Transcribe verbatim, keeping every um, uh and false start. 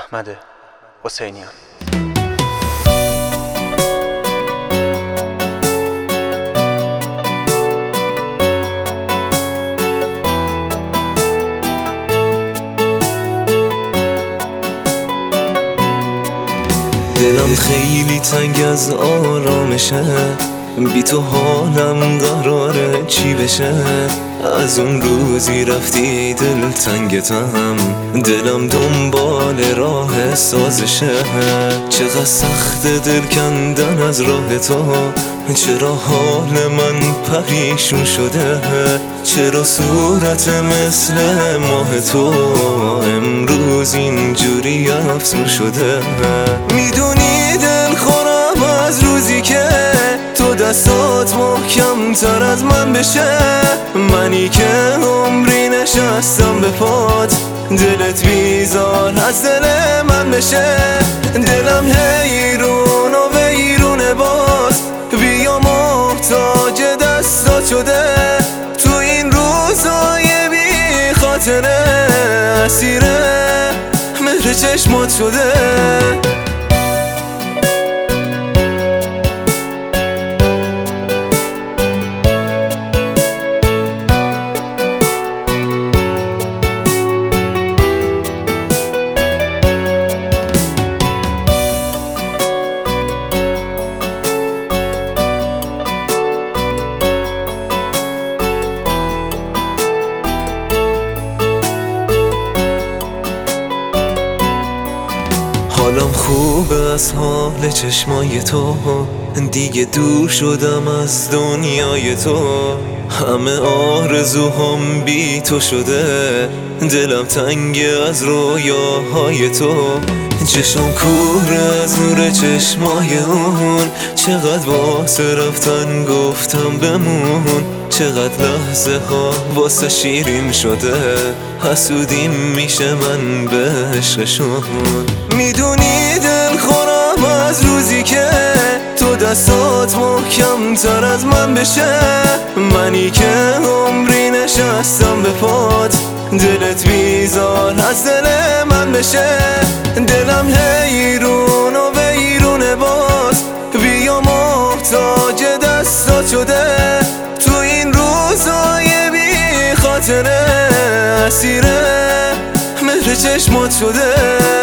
احمد حسینیان. دلم خیلی تنگ از آرامشه، بی تو حالم قراره چی بشه. از اون روزی رفتی دل تنگتم، دلم دنبال راه سازشه. چقدر سخت دل کندن از راه تو، چرا حال من پریشون شده. چرا صورت مثل ماه تو امروز اینجوری افسون شده. میدونی دل خورم از روزی که تو دستات محکم تر از من بشه. منی که عمری نشستم به پات، دلت بیزار از دل من بشه. دلم حیرون و ویرونه باز، بیا محتاج دستات شده. تو این روزای بی خاطره اسیر مهر چشمات شده. حالم خوب از حال چشمای تو، دیگه دور شدم از دنیای تو. همه آرزوهام بی تو شده، دلم تنگ از رویاهای تو. چشم کور از نور چشمای اون، چقدر واسه رفتن گفتم بمون. چقدر لحظه ها واسه شیرین شده، حسودیم میشه من به عشقشون. میدونی دل خورم از روزی که تو دستات محکم تر از من بشه. منی که عمری نشستم به پات، دلت بیزار از دل من بشه. دلم حیرون و ویرونه باز، بیا محتاج دستات شده. تو این روزای بی خاطره اسیر مهر چشمات شده.